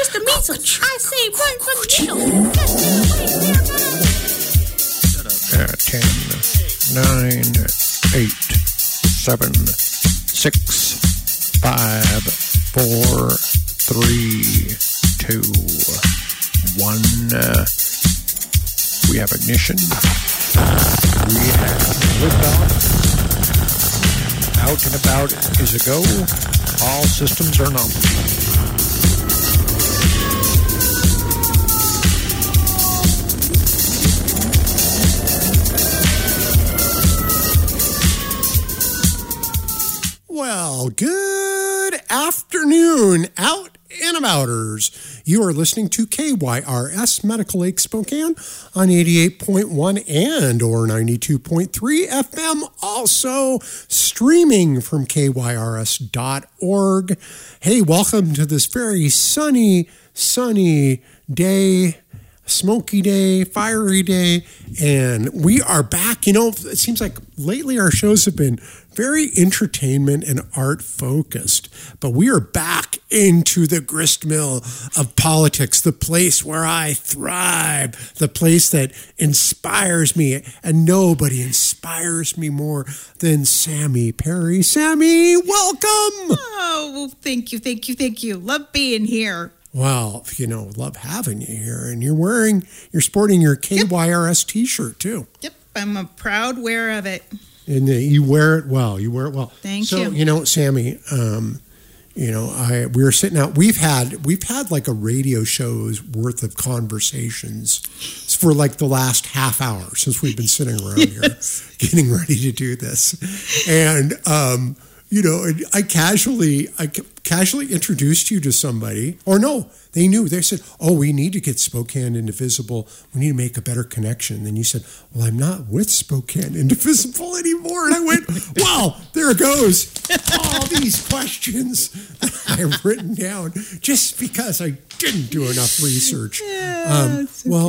Mr. Measles, I say run for the needle. 10, 9, 8, 7, 6, 5, 4, 3, 2, 1. We have ignition. We have liftoff. Out and about is a go. All systems are nominal. Well, good afternoon, out and abouters. You are listening to KYRS Medical Lake Spokane on 88.1 and or 92.3 FM. Also streaming from KYRS.org. Hey, welcome to this very sunny day. Smoky day, fiery day, and we are back. You know, it seems like lately our shows have been very entertainment and art focused, but we are back into the gristmill of politics, the place where I thrive, the place that inspires me, and nobody inspires me more than Sammy Perry. Sammy, welcome! Oh, thank you. Love being here. Well, you know, love having you here. And you're sporting your KYRS t-shirt too. Yep, I'm a proud wearer of it. And you wear it well. Thank you. So, you know, Sammy, we were sitting out. We've had like a radio show's worth of conversations for like the last half hour since we've been sitting around here getting ready to do this. And, I casually introduced you to somebody, or no, they knew. They said, "Oh, we need to get Spokane Indivisible. We need to make a better connection." And then you said, "Well, I'm not with Spokane Indivisible anymore." And I went, "Wow, there it goes. All these questions that I've written down just because I didn't do enough research." Yeah,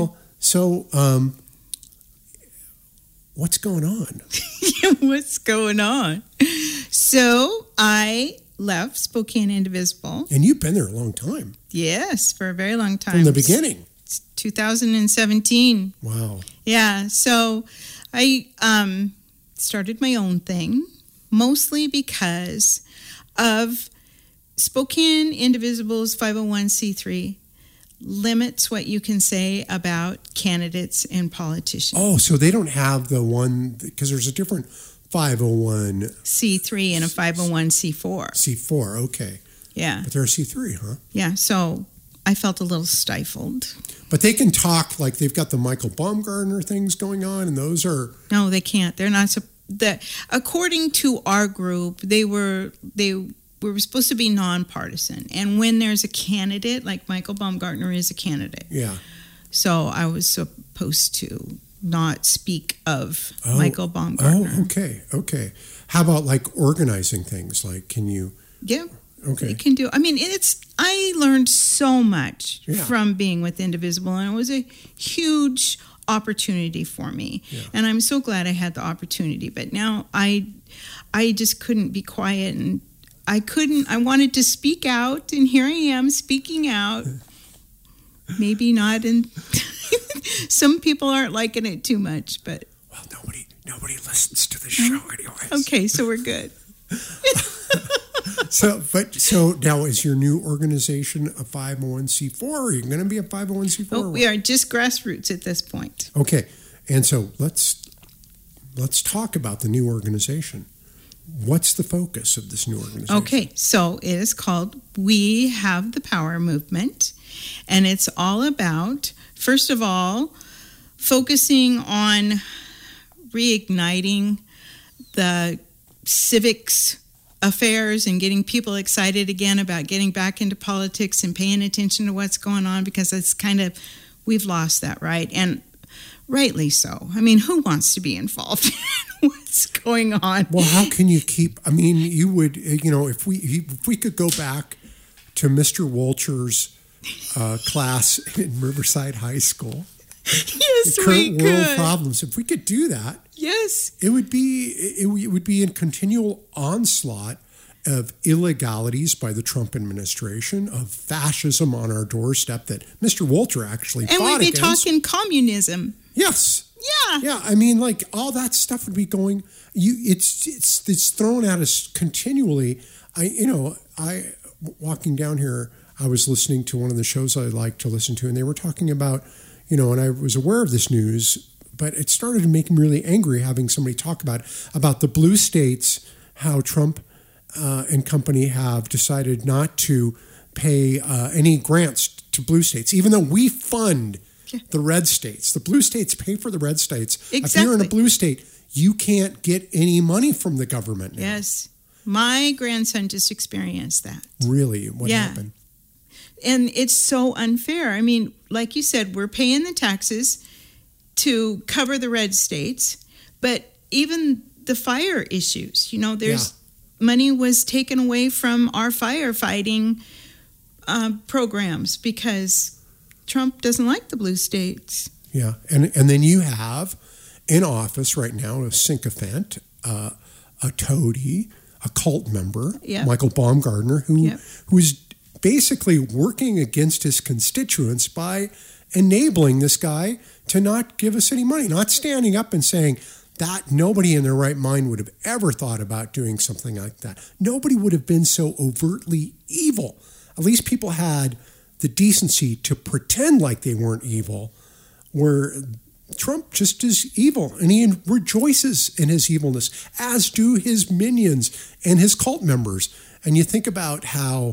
What's going on? What's going on? So I left Spokane Indivisible. And you've been there a long time. Yes, for a very long time. From the beginning. It's 2017. Wow. Yeah, so I started my own thing, mostly because of Spokane Indivisible's 501c3 limits what you can say about candidates and politicians. Oh, so they don't have the one, because there's a different 501... C3 and a 501c4. C4, okay. Yeah. But they're a C3, huh? Yeah, so I felt a little stifled. But they can talk, like they've got the Michael Baumgartner things going on, and those are... No, they can't. They're not... According to our group, we were supposed to be nonpartisan. And when there's a candidate, like Michael Baumgartner is a candidate. Yeah. So I was supposed to not speak of Michael Baumgartner. Oh, okay. How about like organizing things? Like, can you... Yeah. Okay. You can do... I mean, I learned so much Yeah. from being with Indivisible, and it was a huge opportunity for me. Yeah. And I'm so glad I had the opportunity. But now I just couldn't be quiet, and I wanted to speak out, and here I am speaking out. Maybe not, and some people aren't liking it too much, but... Well, nobody listens to the show anyways. Okay, so we're good. So now is your new organization a 501c4? Or are you going to be a 501c4? Oh, we are just grassroots at this point. Okay, and so let's talk about the new organization. What's the focus of this new organization? Okay, so it is called We Have the Power Movement, and it's all about, first of all, focusing on reigniting the civics affairs and getting people excited again about getting back into politics and paying attention to what's going on, because it's we've lost that, right? And rightly so. I mean, who wants to be involved in what's going on? Well, how can you you would, if we could go back to Mr. Wolcher's class in Riverside High School. Yes, the we current world could. problems. If we could do that, yes, it would be in continual onslaught of illegalities by the Trump administration, of fascism on our doorstep that Mr. Wolter actually and fought we'd be against. talking communism. Yes. Yeah. Yeah. I mean, like all that stuff would be going. It's thrown at us continually. I walking down here, I was listening to one of the shows I like to listen to, and they were talking about, and I was aware of this news, but it started to make me really angry having somebody talk about the blue states, how Trump and company have decided not to pay any grants to blue states, even though we fund the red states. The blue states pay for the red states. Exactly. If you're in a blue state, you can't get any money from the government now. Yes. My grandson just experienced that. Really? What happened? And it's so unfair. I mean, like you said, we're paying the taxes to cover the red states, but even the fire issues, there's money was taken away from our firefighting programs because Trump doesn't like the blue states. Yeah, and then you have in office right now a sycophant, a toady, a cult member, Michael Baumgartner, who's basically working against his constituents by enabling this guy to not give us any money, not standing up and saying that nobody in their right mind would have ever thought about doing something like that. Nobody would have been so overtly evil. At least people had the decency to pretend like they weren't evil, where Trump just is evil, and he rejoices in his evilness, as do his minions and his cult members. And you think about how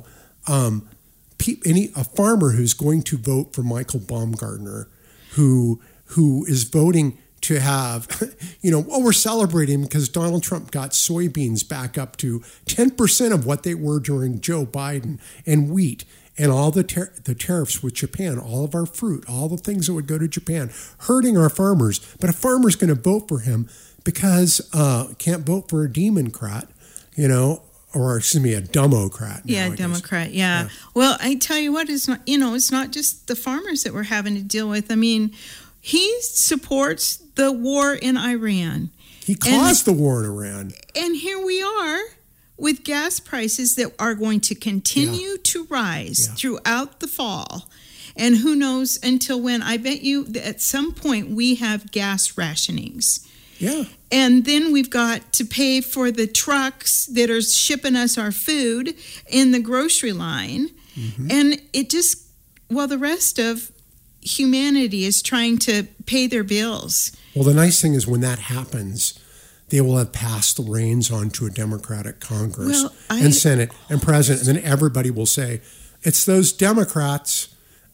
a farmer who's going to vote for Michael Baumgartner, who is voting to have, we're celebrating because Donald Trump got soybeans back up to 10% of what they were during Joe Biden, and wheat, and all the tariffs with Japan, all of our fruit, all the things that would go to Japan, hurting our farmers. But a farmer's going to vote for him because can't vote for a Democrat, or excuse me, a Democrat. Yeah, Democrat. Yeah. Well, I tell you what, it's not. It's not just the farmers that we're having to deal with. I mean, he supports the war in Iran. He caused the war in Iran. And here we are with gas prices that are going to continue to rise throughout the fall. And who knows until when. I bet you that at some point we have gas rationings. Yeah. And then we've got to pay for the trucks that are shipping us our food in the grocery line. Mm-hmm. And the rest of humanity is trying to pay their bills. Well, the nice thing is when that happens, they will have passed the reins on to a Democratic Congress and Senate and President, and then everybody will say, it's those Democrats.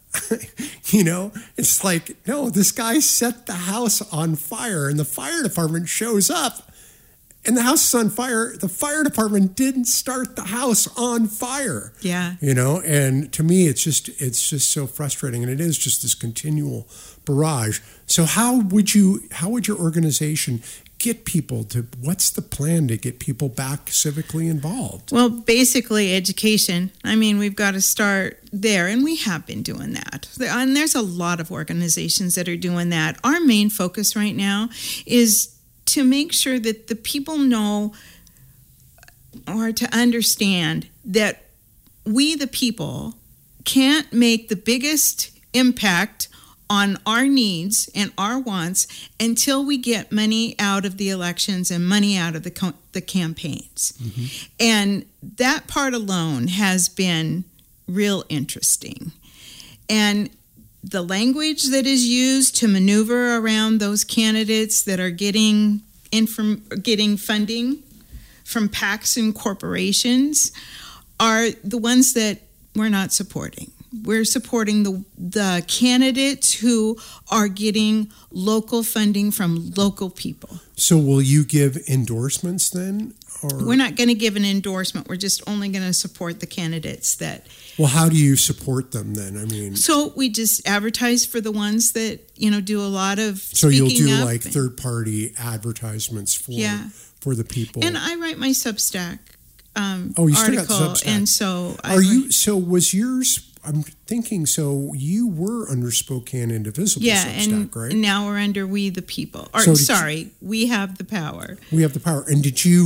It's like, no, this guy set the house on fire, and the fire department shows up, and the house is on fire. The fire department didn't start the house on fire. Yeah. And to me, it's just so frustrating, and it is just this continual barrage. So how would your organization get people to, what's the plan to get people back civically involved? Well, basically education. I mean, we've got to start there, and we have been doing that. And there's a lot of organizations that are doing that. Our main focus right now is to make sure that the people know or to understand that we, the people, can't make the biggest impact on our needs and our wants until we get money out of the elections and money out of the campaigns. Mm-hmm. And that part alone has been real interesting. And the language that is used to maneuver around those candidates that are getting funding from PACs and corporations are the ones that we're not supporting. We're supporting the candidates who are getting local funding from local people. So will you give endorsements then? Or? We're not going to give an endorsement. We're just only going to support the candidates that... Well, how do you support them then? I mean... So we just advertise for the ones that, do a lot of So you'll do up like third-party advertisements for the people. And I write my Substack you still got Substack. And so... So was yours... I'm thinking, so you were under Spokane Indivisible Substack, right? And now we're under We the People. We Have the Power. We Have the Power. And did you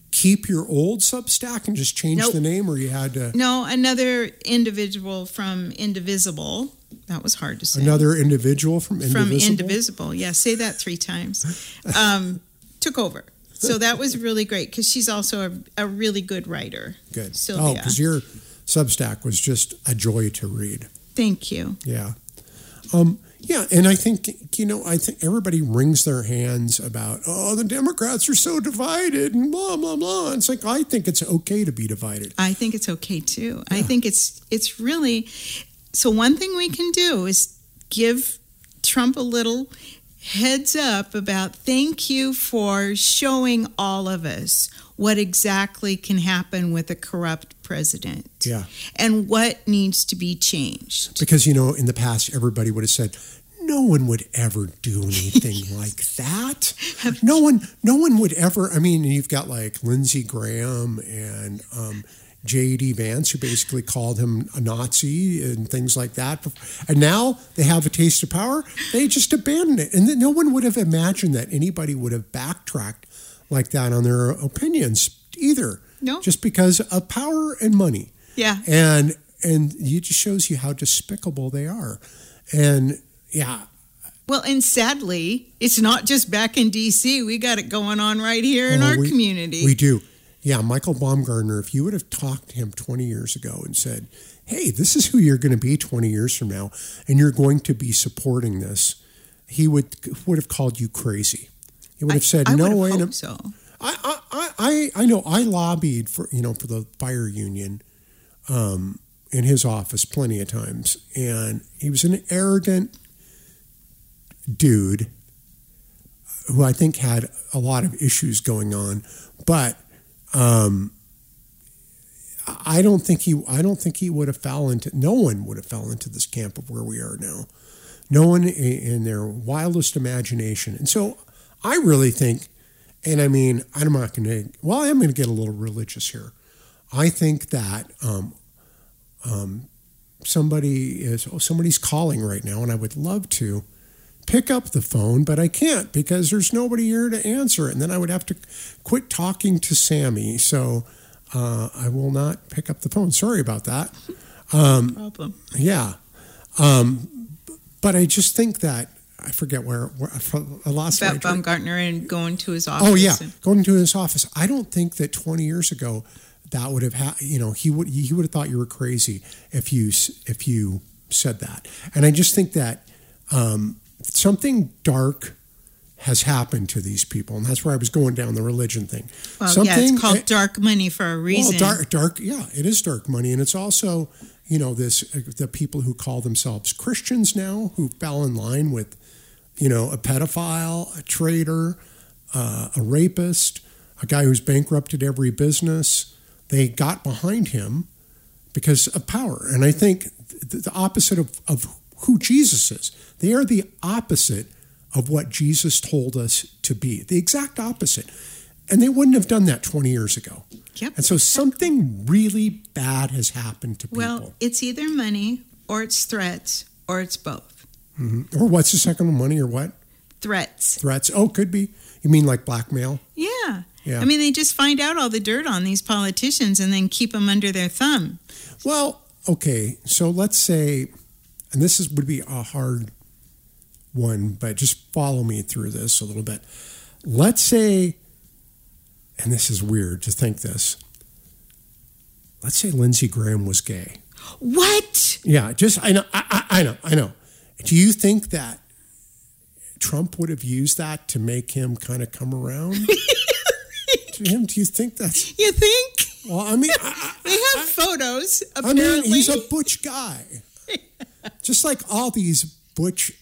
keep your old Substack and just change Nope. the name, or you had to? No, another individual from Indivisible. That was hard to say. Another individual from Indivisible? From Indivisible. Yeah, say that 3 times. Took over. So that was really great because she's also a really good writer. Good. Sylvia. Oh, because your Substack was just a joy to read. Thank you. Yeah. Yeah, and I think everybody wrings their hands about, the Democrats are so divided and blah, blah, blah. It's like, I think it's okay to be divided. I think it's okay too. Yeah. I think it's really, so one thing we can do is give Trump a little heads up about thank you for showing all of us what exactly can happen with a corrupt president. Yeah. And what needs to be changed. Because, in the past, everybody would have said, no one would ever do anything like that. No one would ever. I mean, you've got like Lindsey Graham and J.D. Vance, who basically called him a Nazi and things like that. And now they have a taste of power. They just abandon it. And no one would have imagined that anybody would have backtracked like that on their opinions either. No. Just because of power and money. Yeah. And it just shows you how despicable they are. And yeah. Well, and sadly, it's not just back in D.C. We got it going on right here in our community. We do. Yeah, Michael Baumgartner, if you would have talked to him 20 years ago and said, hey, this is who you're going to be 20 years from now, and you're going to be supporting this, he would have called you crazy. He would have said, no way. I so. I know. I lobbied for the fire union in his office plenty of times, and he was an arrogant dude who I think had a lot of issues going on, but I don't think he would have no one would have fell into this camp of where we are now. No one in their wildest imagination. And so I really think, and I mean, I'm not going to, well, I'm going to get a little religious here. I think that somebody's calling right now, and I would love to pick up the phone, but I can't because there's nobody here to answer it. And then I would have to quit talking to Sammy. So I will not pick up the phone. Sorry about that. Problem. Yeah. But I just think that, I forget where I lost about my Baumgartner and going to his office. Oh, yeah. Going to his office. I don't think that 20 years ago that would have he would have thought you were crazy if you said that. And I just think that something dark has happened to these people, and that's where I was going down the religion thing. Well, it's called dark money for a reason. Well, dark, yeah, it is dark money, and it's also the people who call themselves Christians now who fell in line with a pedophile, a traitor, a rapist, a guy who's bankrupted every business. They got behind him because of power, and I think the opposite of who Jesus is. They are the opposite of what Jesus told us to be, the exact opposite. And they wouldn't have done that 20 years ago. Yep. And so something really bad has happened to people. Well, it's either money or it's threats or it's both. Mm-hmm. Or what's the second one, money or what? Threats. Threats. Oh, could be. You mean like blackmail? Yeah. Yeah. I mean, they just find out all the dirt on these politicians and then keep them under their thumb. Well, okay. So let's say, and this would be a hard one, but just follow me through this a little bit. Let's say, and this is weird to think this, let's say Lindsey Graham was gay. What? Yeah, I know. Do you think that Trump would have used that to make him kind of come around to him? Do you think that's... You think? Well, I mean... they have photos, apparently. I mean, he's a butch guy. Just like all these butch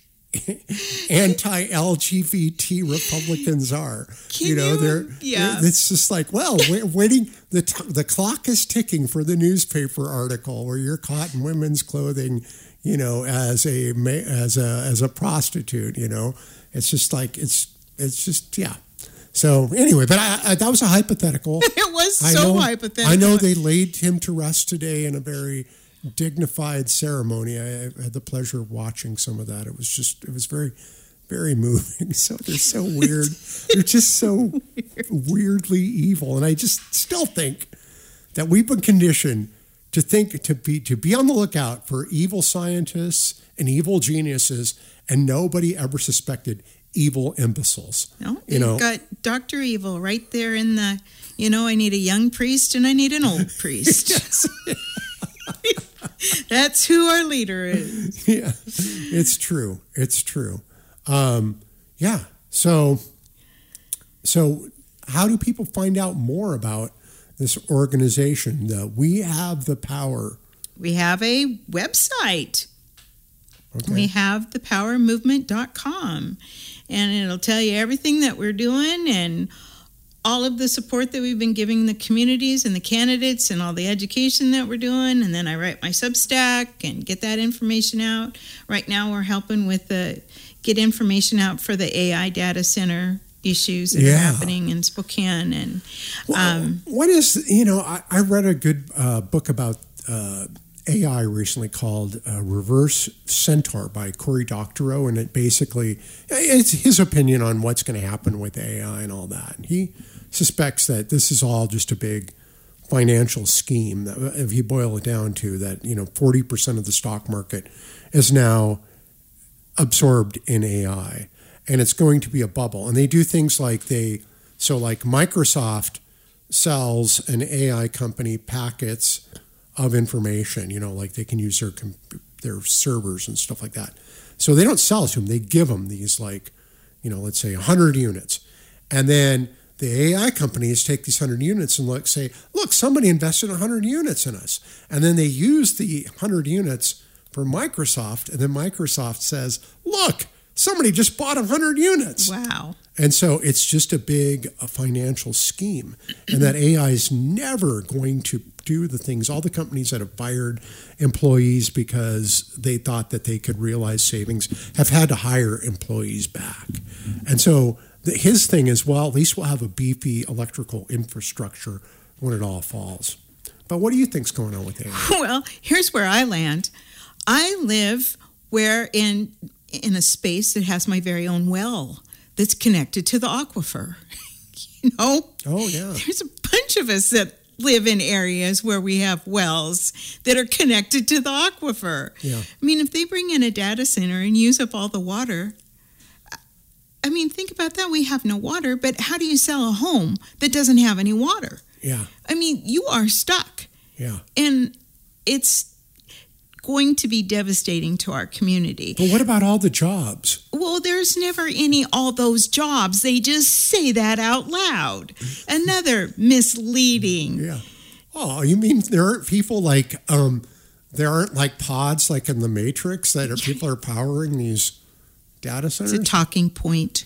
anti-LGBT Republicans are. It's just like, well, we're waiting. The clock is ticking for the newspaper article where you're caught in women's clothing, as a prostitute. It's just like it's just yeah. So anyway, but that was a hypothetical. It was hypothetical. I know they laid him to rest today in a very dignified ceremony. I had the pleasure of watching some of that. It was very, very moving. So they're so weird. They're just so weirdly evil. And I just still think that we've been conditioned to be on the lookout for evil scientists and evil geniuses, and nobody ever suspected evil imbeciles. No, you've got Dr. Evil right there in the, I need a young priest and I need an old priest. That's who our leader is. Yeah, it's true. It's true. Yeah. So how do people find out more about this organization? We Have the Power. We have a website. Okay. We have thepowermovement.com, and it'll tell you everything that we're doing and all of the support that we've been giving the communities and the candidates and all the education that we're doing. And then I write my Substack and get that information out. Right now we're helping with get information out for the AI data center issues that are happening in Spokane. And what is, I read a good book about AI recently called Reverse Centaur by Cory Doctorow, and it's his opinion on what's going to happen with AI and all that. And he suspects that this is all just a big financial scheme, that if you boil it down to that, 40% of the stock market is now absorbed in AI, and it's going to be a bubble. And they do things like Microsoft sells an AI company packets of information, like they can use their servers and stuff like that. So they don't sell it to them. They give them these let's say 100 units. And then the AI companies take these 100 units and say, look, somebody invested 100 units in us. And then they use the 100 units for Microsoft. And then Microsoft says, look, somebody just bought 100 units. Wow. And so it's just a big financial scheme. And that AI is never going to do the things. All the companies that have fired employees because they thought that they could realize savings have had to hire employees back. And so his thing is, well, at least we'll have a beefy electrical infrastructure when it all falls. But what do you think's going on with AI? Well, here's where I land. I live in a space that has my very own well that's connected to the aquifer. Oh, yeah. There's a bunch of us that live in areas where we have wells that are connected to the aquifer. Yeah. I mean, if they bring in a data center and use up all the water, I mean, think about that. We have no water, but how do you sell a home that doesn't have any water? Yeah. I mean, you are stuck. Yeah. And it's going to be devastating to our community. But what about all the jobs? Well, there's never all those jobs. They just say that out loud. Another misleading. Yeah. Oh, you mean there aren't people there aren't like pods like in the Matrix that people are powering these data centers? It's a talking point.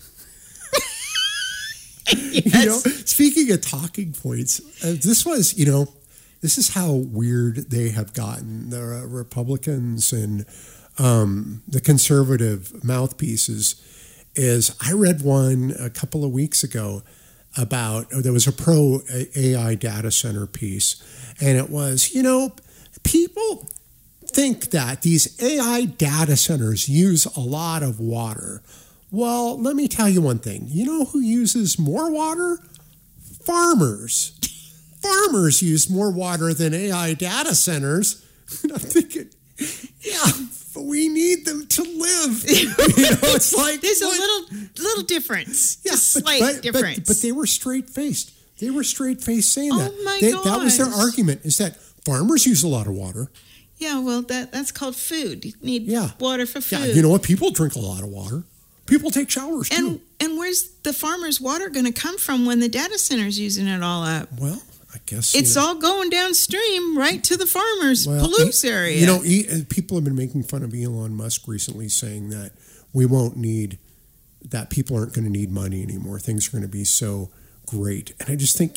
Yes. Speaking of talking points, this is how weird they have gotten. The Republicans and the conservative mouthpieces is, I read one a couple of weeks ago about, there was a pro AI data center piece, and it was, people think that these AI data centers use a lot of water. Well, let me tell you one thing. You know who uses more water? Farmers. Farmers use more water than AI data centers. And I'm thinking, yeah, but we need them to live. It's like there's a little difference. Yeah, slight difference. But they were straight-faced. They were straight-faced saying that. Oh my gosh. That was their argument, is that farmers use a lot of water. Yeah, well, that's called food. You need water for food. Yeah, you know what? People drink a lot of water. People take showers, too. And where's the farmer's water going to come from when the data center's using it all up? Well, I guess it's all going downstream right to the farmers' Palouse area. People have been making fun of Elon Musk recently, saying that we won't need, that people aren't going to need money anymore. Things are going to be so great. And I just think,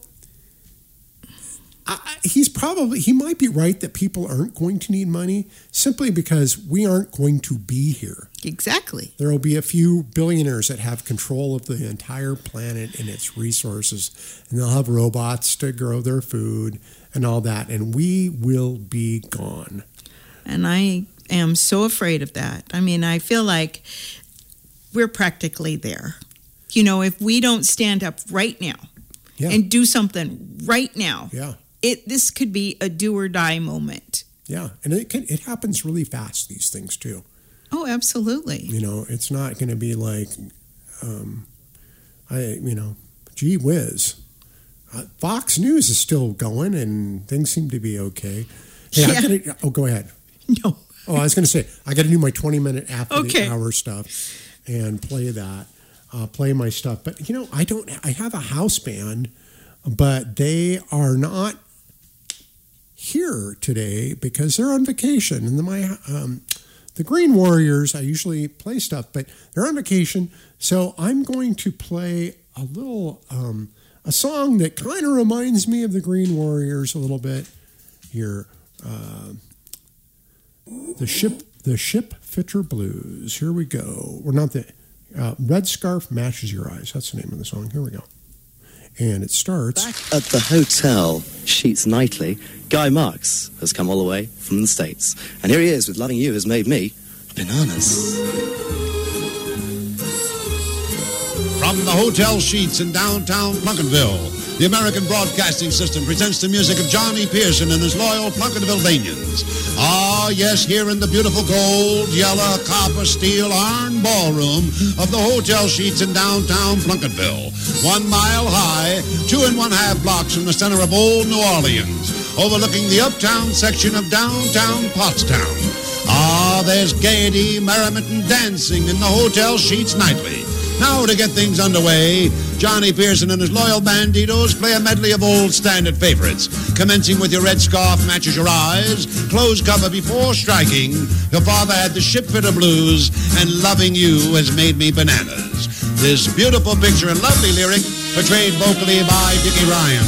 he might be right that people aren't going to need money simply because we aren't going to be here. Exactly. There will be a few billionaires that have control of the entire planet and its resources, and they'll have robots to grow their food and all that, and we will be gone. And I am so afraid of that. I mean, I feel like we're practically there. You know, if we don't stand up right now and do something right now, this could be a do or die moment. Yeah, and it happens really fast, these things too. Oh, absolutely. You know, it's not going to be like, gee whiz. Fox News is still going and things seem to be okay. Hey, go ahead. No. Oh, I was going to say, I got to do my 20-minute after the hour stuff and play that, play my stuff. But, I have a house band, but they are not here today because they're on vacation. And the Green Warriors, I usually play stuff, but they're on vacation. So I'm going to play a little, a song that kind of reminds me of the Green Warriors a little bit here. The Ship Fitter Blues. Here we go. We're not the Red Scarf Matches Your Eyes. That's the name of the song. Here we go. And it starts. Back at the Hotel Sheets Nightly, Guy Marks has come all the way from the States. And here he is with Loving You Has Made Me Bananas. From the Hotel Sheets in downtown Plunketville, the American Broadcasting System presents the music of Johnny Pearson and his loyal Plunketville-vanians. Ah, yes, here in the beautiful gold, yellow, copper, steel, iron ballroom of the Hotel Sheets in downtown Plunketville. 1 mile high, 2 1/2 blocks from the center of old New Orleans, overlooking the uptown section of downtown Pottstown. Ah, there's gaiety, merriment, and dancing in the Hotel Sheets Nightly. Now, to get things underway, Johnny Pearson and his loyal banditos play a medley of old standard favorites, commencing with Your Red Scarf Matches Your Eyes, Close Cover Before Striking, Your Father Had the Ship Fitter Blues, and Loving You Has Made Me Bananas. This beautiful picture and lovely lyric portrayed vocally by Dickie Ryan.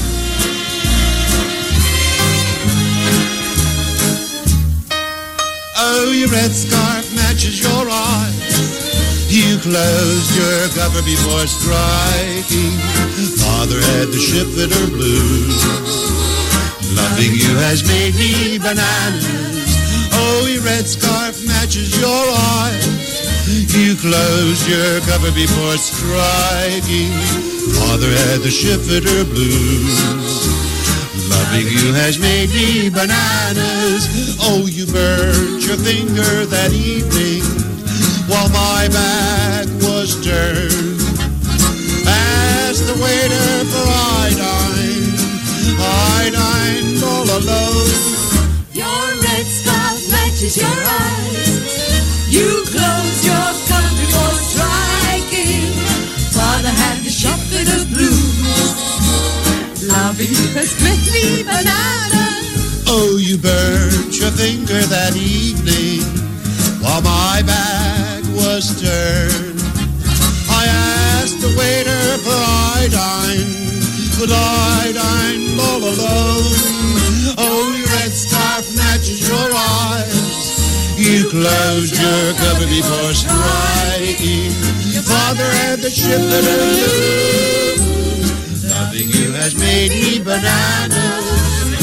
Oh, your red scarf matches your eyes. You closed your cover before striking. Father had the ship fitter blues. Loving you has made me bananas. Oh, your red scarf matches your eyes. You closed your cover before striking. Father had the ship fitter blues. Loving you has made me bananas. Oh, you burned your finger that evening while my back was turned. Asked the waiter for iodine, iodine all alone. Your red scarf matches your eyes. You closed your cover before striking. Father had the shop fitter blues. Loving you has made me bananas. Oh, you burnt your finger that evening while my back was turned. I asked the waiter for iodine, but iodine all alone. Oh, your red scarf matches your eyes. You closed your cover before striking. Your father had the ship fitter blues. Loving you has made me bananas.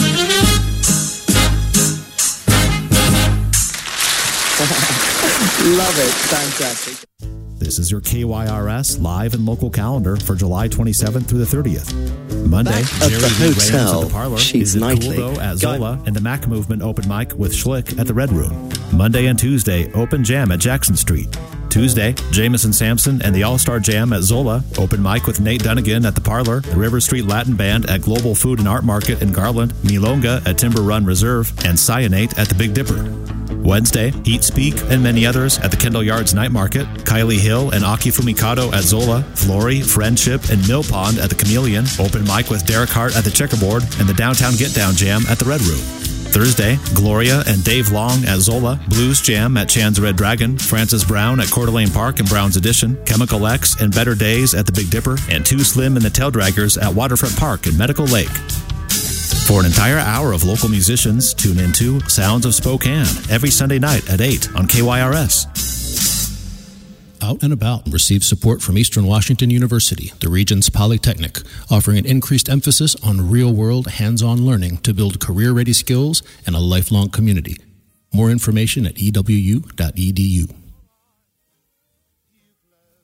Love it. Fantastic. This is your KYRS live and local calendar for July 27th through the 30th. Monday, Back Jerry at the Lee Rams Hotel at the Parlor. Sheets Is it Nightly. Cool Though at Zola and the Mac Movement open mic with Schlick at the Red Room. Monday and Tuesday, open jam at Jackson Street. Tuesday, Jameson Sampson and the All-Star Jam at Zola. Open mic with Nate Dunnigan at the Parlor. The River Street Latin Band at Global Food and Art Market in Garland. Milonga at Timber Run Reserve. And Cyanate at the Big Dipper. Wednesday, Eat Speak and many others at the Kendall Yards Night Market. Kylie Hill and Aki Fumikado at Zola. Flory, Friendship, and Mill Pond at the Chameleon. Open mic with Derek Hart at the Checkerboard. And the Downtown Get Down Jam at the Red Room. Thursday, Gloria and Dave Long at Zola, Blues Jam at Chan's Red Dragon, Francis Brown at Coeur d'Alene Park and Brown's Edition, Chemical X and Better Days at the Big Dipper, and Too Slim and the Tail Draggers at Waterfront Park in Medical Lake. For an entire hour of local musicians, tune into Sounds of Spokane every Sunday night at 8 on KYRS. Out and About receives support from Eastern Washington University, the region's polytechnic, offering an increased emphasis on real-world, hands-on learning to build career-ready skills and a lifelong community. More information at ewu.edu.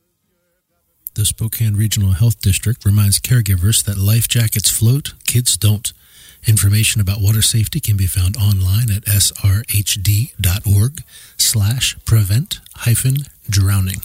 The Spokane Regional Health District reminds caregivers that life jackets float, kids don't. Information about water safety can be found online at srhd.org/prevent-drowning.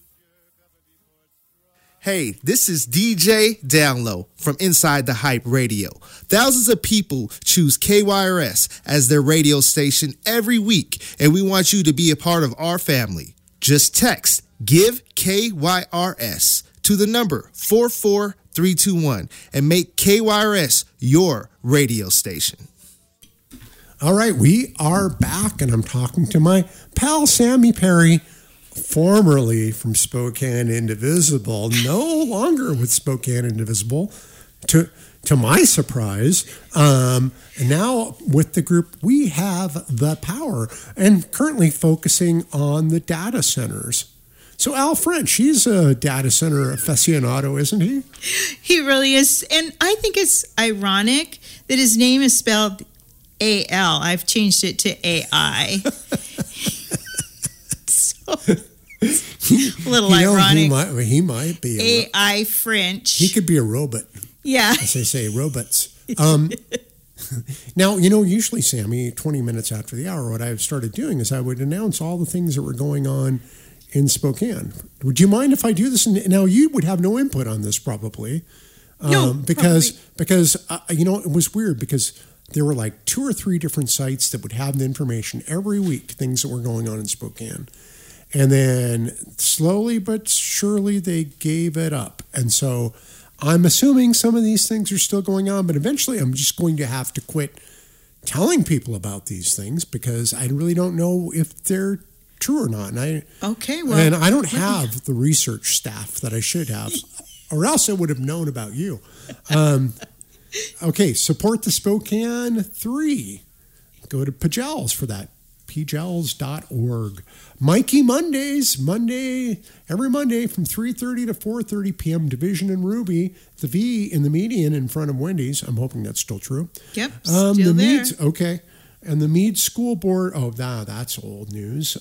Hey, this is DJ Downlow from Inside the Hype Radio. Thousands of people choose KYRS as their radio station every week, and we want you to be a part of our family. Just text GIVE KYRS to the number 44321 and make KYRS your radio station. All right, we are back, and I'm talking to my pal Sammy Perry, formerly from Spokane Indivisible, no longer with Spokane Indivisible, to my surprise. And now with the group We Have the Power, and currently focusing on the data centers. So Al French, he's a data center aficionado, isn't he? He really is. And I think it's ironic that his name is spelled A-L. I've changed it to A-I. So, a little ironic. He might be. A-I French. He could be a robot. Yeah. As they say, robots. Now, usually, Sammy, 20 minutes after the hour, what I've started doing is I would announce all the things that were going on in Spokane. Would you mind if I do this? Now, you would have no input on this probably. No, because it was weird because there were like 2 or 3 different sites that would have the information every week, things that were going on in Spokane. And then slowly but surely they gave it up. And so I'm assuming some of these things are still going on, but eventually I'm just going to have to quit telling people about these things because I really don't know if they're true or not. And I don't have the research staff that I should have, or else I would have known about you. Okay, support the Spokane 3. Go to Pagels for that. pgels.org. Mikey Mondays, every Monday from 3:30 to 4:30 p.m. Division and Ruby, the V in the median in front of Wendy's. I'm hoping that's still true. Yep, still there. Meads, okay. And the Mead School Board, that's old news.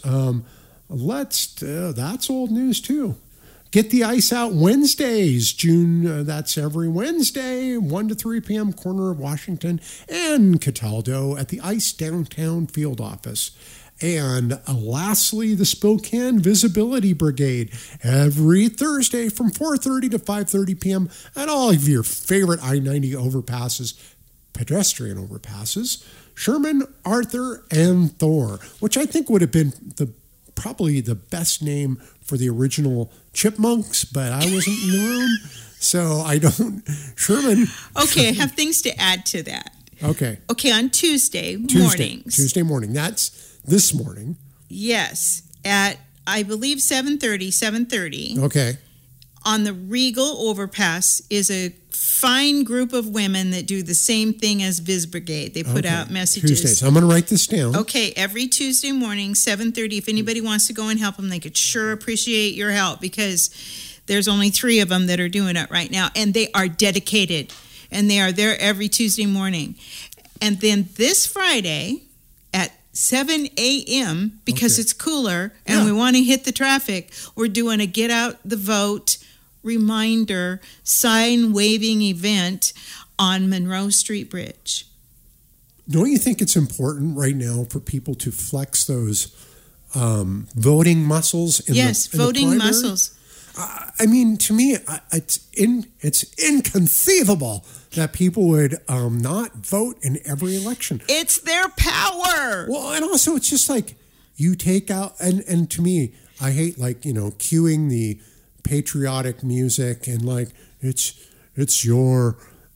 That's old news too. Get the Ice Out Wednesdays, June, that's every Wednesday, 1 to 3 p.m., corner of Washington and Cataldo at the Ice Downtown Field Office. And lastly, the Spokane Visibility Brigade, every Thursday from 4:30 to 5:30 p.m. at all of your favorite I-90 overpasses, pedestrian overpasses, Sherman, Arthur, and Thor, which I think would have been probably the best name for the original Chipmunks, but I wasn't in the room, so I don't. Sherman. Okay, I have things to add to that. Okay, on Tuesday mornings. Tuesday morning. That's this morning. Yes, at, I believe, 7:30. Okay. On the Regal Overpass is a fine group of women that do the same thing as Viz Brigade. They put out messages. Tuesdays. I'm going to write this down. Okay, every Tuesday morning, 7:30. If anybody wants to go and help them, they could sure appreciate your help because there's only 3 of them that are doing it right now, and they are dedicated, and they are there every Tuesday morning. And then this Friday at 7 a.m., because it's cooler and we want to hit the traffic, we're doing a Get Out the Vote reminder sign waving event on Monroe Street Bridge. Don't you think it's important right now for people to flex those voting muscles in voting the muscles. I mean, to me, it's inconceivable that people would not vote in every election. It's their power. Well, and also it's just like you take out, and to me, I hate cueing the patriotic music and it's your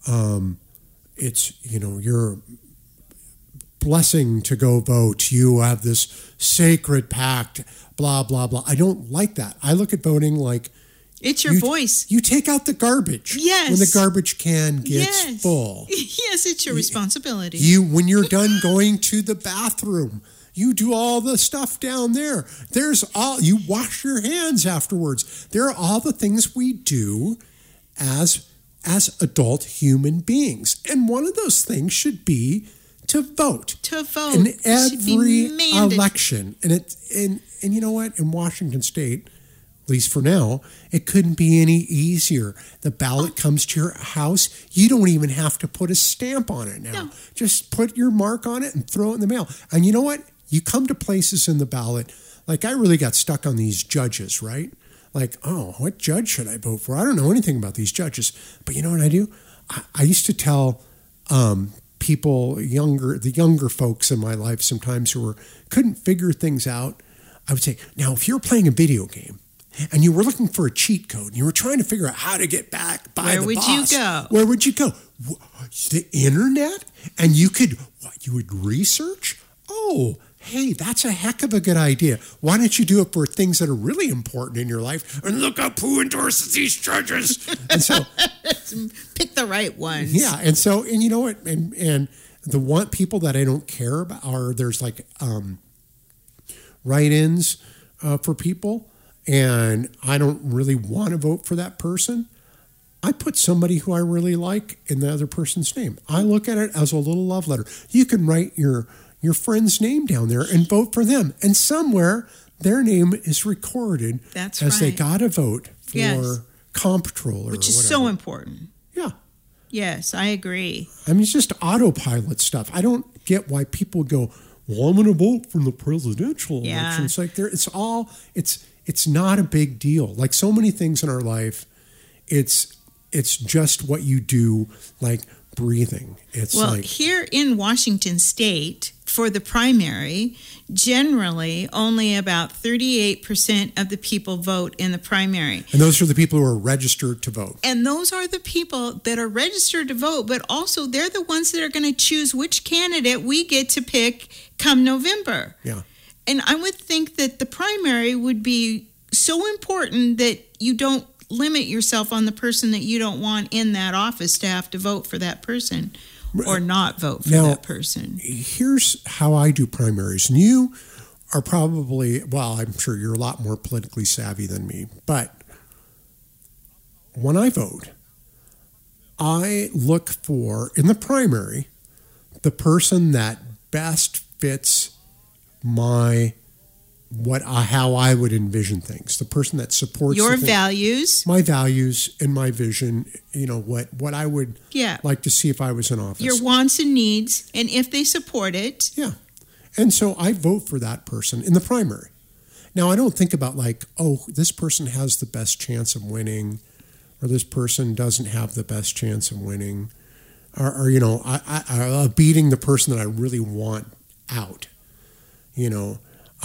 your blessing to go vote. You have this sacred pact, blah blah blah. I don't like that. I look at voting like it's your voice. You take out the garbage. Yes. When the garbage can gets full. Yes, it's your responsibility. When you're done going to the bathroom, you do all the stuff down there. You wash your hands afterwards. There are all the things we do as adult human beings. And one of those things should be to vote. In every election. And you know what? In Washington State, at least for now, it couldn't be any easier. The ballot comes to your house. You don't even have to put a stamp on it now. No. Just put your mark on it and throw it in the mail. And you know what? You come to places in the ballot, like I really got stuck on these judges, right? Like, oh, what judge should I vote for? I don't know anything about these judges. But you know what I do? I used to tell people, the younger folks in my life sometimes who couldn't figure things out, I would say, now, if you're playing a video game and you were looking for a cheat code and you were trying to figure out how to get back by the boss, where would you go? The internet? And you would research? Oh, hey, that's a heck of a good idea. Why don't you do it for things that are really important in your life? And look up who endorses these judges. And so pick the right ones. Yeah, and you know what? And the people that I don't care about are there's like write-ins for people, and I don't really want to vote for that person. I put somebody who I really like in the other person's name. I look at it as a little love letter. You can write your friend's name down there and vote for them. And somewhere their name is recorded as they got to vote for comptroller. Which is so important. Yeah. Yes, I agree. I mean, it's just autopilot stuff. I don't get why people go, well, I'm going to vote for the presidential election. It's like it's not a big deal. Like so many things in our life, it's just what you do, like breathing. Here in Washington State, for the primary, generally only about 38% of the people vote in the primary. And those are the people who are registered to vote. And those are the people that are registered to vote, but also they're the ones that are going to choose which candidate we get to pick come November. Yeah. And I would think that the primary would be so important that you don't limit yourself on the person that you don't want in that office to have to vote for that person or not vote for that person. Here's how I do primaries. And you are probably, well, I'm sure you're a lot more politically savvy than me, but when I vote, I look for, in the primary, the person that best fits how I would envision things. The person that supports your values, my values, and my vision. You know what I would like to see if I was in office. Your wants and needs, and if they support it. Yeah, and so I vote for that person in the primary. Now I don't think about like, oh, this person has the best chance of winning, or this person doesn't have the best chance of winning, or you know, I beating the person that I really want out. You know.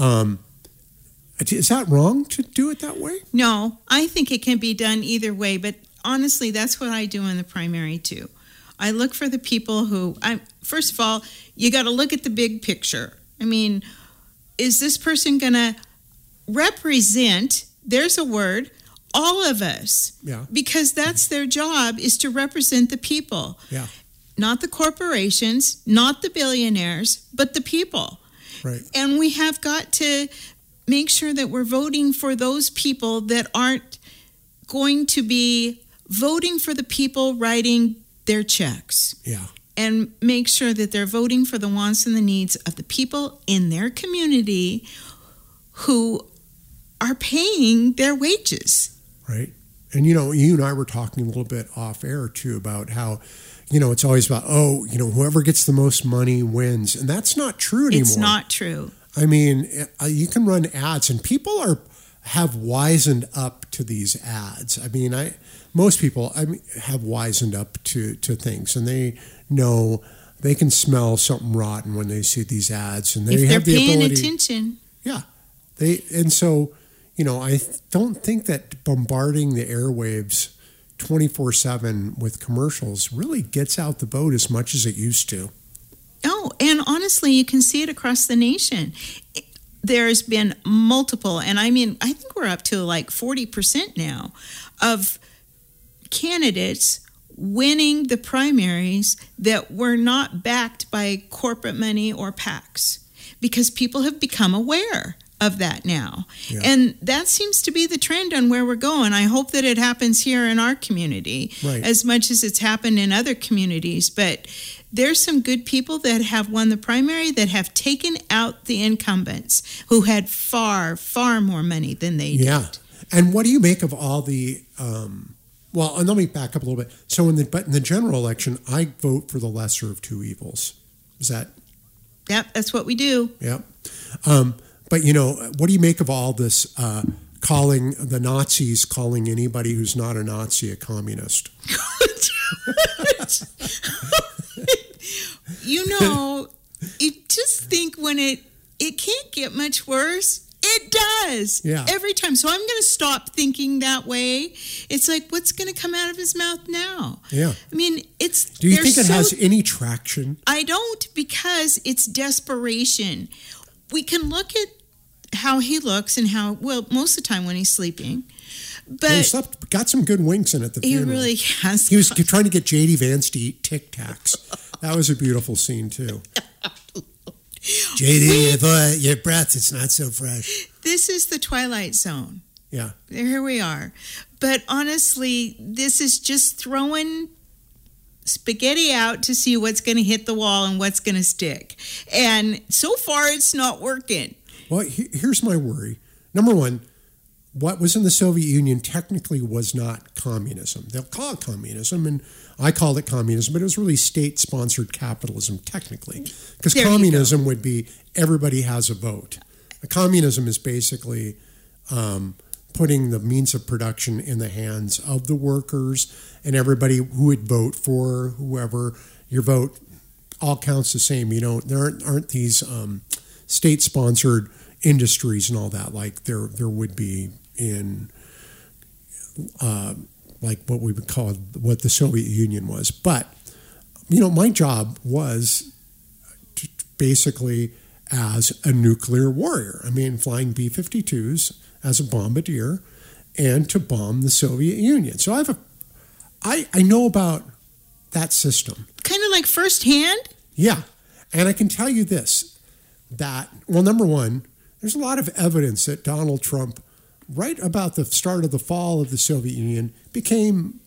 Is that wrong to do it that way? No, I think it can be done either way, but honestly, that's what I do in the primary too. I look for the people who, first of all, you got to look at the big picture. I mean, is this person going to represent, there's a word, all of us? Yeah. Because that's their job, is to represent the people. Yeah. Not the corporations, not the billionaires, but the people. Right. And we have got to make sure that we're voting for those people that aren't going to be voting for the people writing their checks. Yeah. And make sure that they're voting for the wants and the needs of the people in their community who are paying their wages. Right. And, you know, you and I were talking a little bit off air, too, about how, you know, it's always about, oh, you know, whoever gets the most money wins. And that's not true anymore. It's not true. I mean, you can run ads, and people have wisened up to these ads. I mean, most people have wisened up to things, and they know they can smell something rotten when they see these ads, and they have the ability. If they're paying attention. Yeah, and so, you know, I don't think that bombarding the airwaves 24/7 with commercials really gets out the vote as much as it used to. Oh, and honestly, you can see it across the nation. There's been multiple, and I mean, I think we're up to like 40% now of candidates winning the primaries that were not backed by corporate money or PACs, because people have become aware of that now. Yeah. And that seems to be the trend on where we're going. I hope that it happens here in our community as much as it's happened in other communities. But there's some good people that have won the primary that have taken out the incumbents who had far, far more money than they did. And what do you make of all the? Well, and let me back up a little bit. So in the general election, I vote for the lesser of two evils. Is that? Yep, that's what we do. Yep. But what do you make of all this? Calling the Nazis, calling anybody who's not a Nazi a communist. You just think when it can't get much worse. It does. Yeah. Every time. So I'm going to stop thinking that way. It's like, what's going to come out of his mouth now? Yeah. I mean, Do you think it has any traction? I don't, because it's desperation. We can look at how he looks and most of the time when he's sleeping. But he got some good winks in at the funeral. He really has. He was trying to get J.D. Vance to eat Tic Tacs. That was a beautiful scene, too. J.D., I thought your breath is not so fresh. This is the Twilight Zone. Yeah. Here we are. But honestly, this is just throwing spaghetti out to see what's going to hit the wall and what's going to stick. And so far, it's not working. Well, here's my worry. Number one, what was in the Soviet Union technically was not communism. They'll call it communism, and I called it communism, but it was really state-sponsored capitalism technically. Because communism would be everybody has a vote. Communism is basically putting the means of production in the hands of the workers, and everybody who would vote for whoever. Your vote all counts the same. There aren't these state-sponsored industries and all that like there would be in like what we would call what the Soviet Union was. But my job was basically as a nuclear warrior. I mean, flying B-52s as a bombardier and to bomb the Soviet Union. So I know about that system. Kind of like firsthand? Yeah. And I can tell you this, that, well, number one, there's a lot of evidence that Donald Trump, right about the start of the fall of the Soviet Union, became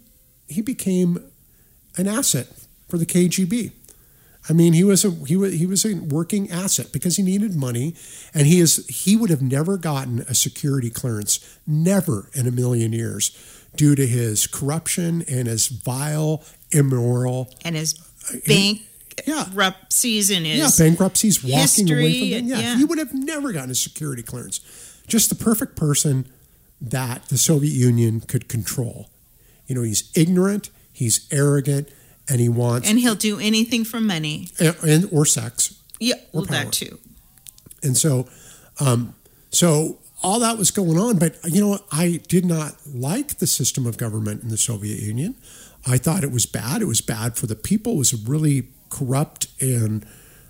an asset for the KGB. I mean, he was a working asset because he needed money, and he would have never gotten a security clearance, never in a million years, due to his corruption and his vile, immoral, and his bankruptcies and his bankruptcies, walking history, away from them. He would have never gotten a security clearance. Just the perfect person that the Soviet Union could control. He's ignorant, he's arrogant, and he'll do anything for money or sex. Yeah, or power. that too. And so all that was going on, but I did not like the system of government in the Soviet Union. I thought it was bad. It was bad for the people. It was a really corrupt and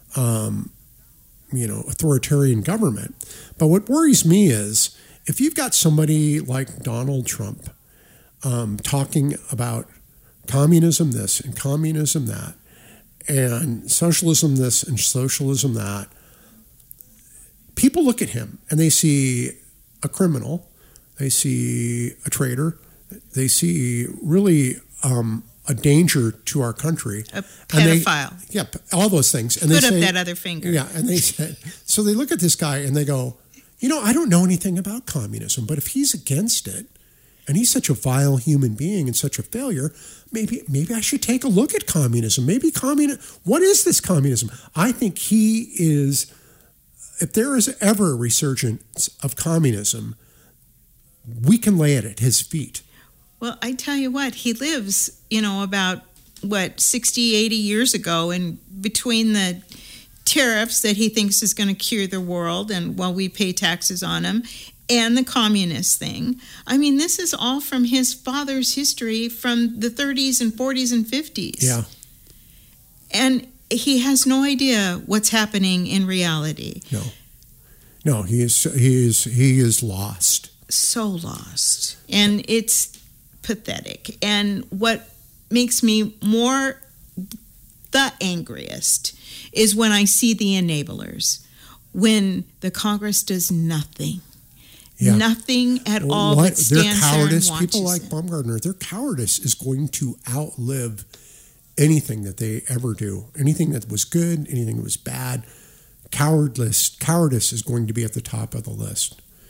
authoritarian government. But what worries me is if you've got somebody like Donald Trump talking about communism this and communism that and socialism this and socialism that, people look at him and they see a criminal, they see a traitor, they see really a danger to our country. A pedophile. All those things. And Put up that other finger. Yeah, and so they look at this guy and they go, I don't know anything about communism, but if he's against it, and he's such a vile human being and such a failure, maybe I should take a look at communism. What is this communism? I think he is, if there is ever a resurgence of communism, we can lay it at his feet. Well, I tell you what, he lives, about, 60, 80 years ago, and between the tariffs that he thinks is going to cure the world, and while we pay taxes on them, and the communist thing. I mean, this is all from his father's history from the 30s and 40s and 50s. Yeah. And he has no idea what's happening in reality. No, he is lost. So lost. And it's pathetic. And what makes me the angriest is when I see the enablers, when the Congress does nothing. Yeah. Nothing at all but stands there and watches. People like Baumgartner, their cowardice is going to outlive anything that they ever do. Anything that was good, anything that was bad. Cowardice is going to be at the top of the list.